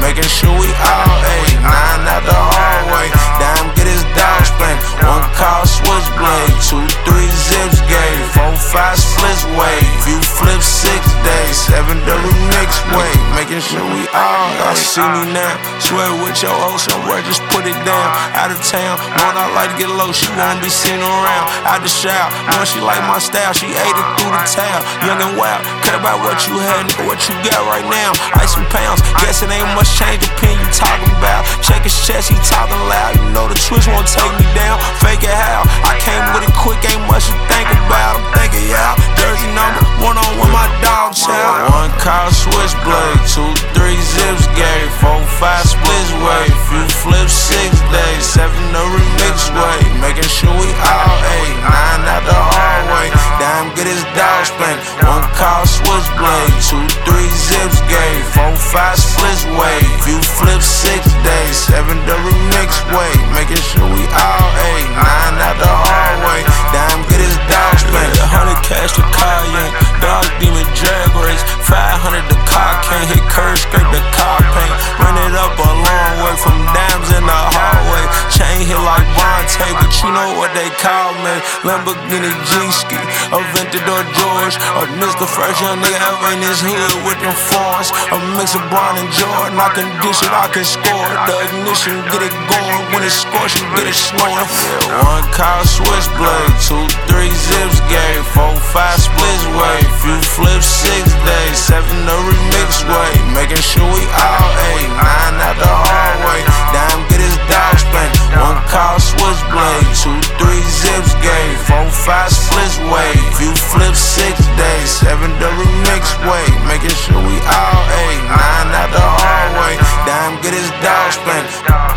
making sure we all ate. 9 out the hallway, damn, get his dog spanked. 1 call switchblade, 2, 3 zips gave, 4, 5 splits way. Few flip 6 days, 7 the remix way, making sure we all ate. See me now, swear with your hoe somewhere, just put it down. Out of town, knowing I like to get low, she won't be seen around. Out the shower, knowing she like my style, she ate it through the towel. Young and wild, care about what you had, nigga, what you got right now. Ice and pounds, guess it ain't much change, the pen you talking about. Check his chest, he talking loud, you know the twitch won't take me down. Fake it how, I came with it quick, ain't much to think about. I'm thinking y'all, jersey number, 1 on with my dog child. 1 call switchblade, 2, 3 zips gave, 4, 5 splits way. Few flips 6 days, 7 the remix way, making sure we all ate. 9 out the hallway, damn, get his dog spanked. 1 call switchblade, 2, 3 zips gave, 4, 5 splits way. Few flips 6 days, 7 the remix way, making sure we all ate. 9 out the hallway, damn, get his dog spanked. 100 cash the car yank, dog demon drag race. 500 the car can't hit curve, scrape the car paint. Run it up a long way from dimes in the hallway. Chain hit like Vontae, but you know what they call me. Lamborghini G-Ski, Aventador George, or Mr. Fresh young nigga ever in his hood with them foreigns. A mix of Brown and Jordan, I can dish it, I can score. The ignition, get it going, when it's scorching, get it snowing. 1 call switchblade, 2, 3 zips gave, 4, 5 splits way. Few flips 6 days, 7 the remix way, making sure we all ate. 9 out the hallway, damn, get his dog spanked. 1 call switchblade, 2, 3 zips gave, 4, 5 splits way. Few flips 6 days, 7 the remix way, making sure we all ate. 9 out the hallway, damn, get his dog spanked.